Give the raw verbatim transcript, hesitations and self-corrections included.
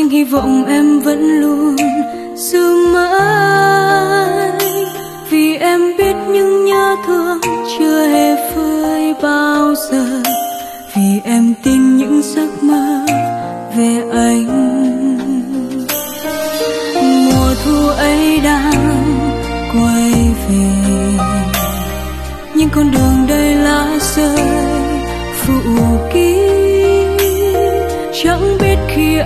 nhưng hy vọng em vẫn luôn giữ mãi, vì em biết những nhớ thương chưa hề phai bao giờ, vì em tin những giấc mơ về anh. Mùa thu ấy đang quay về, nhưng con đường đầy lá rơi phủ kín, chẳng biết khi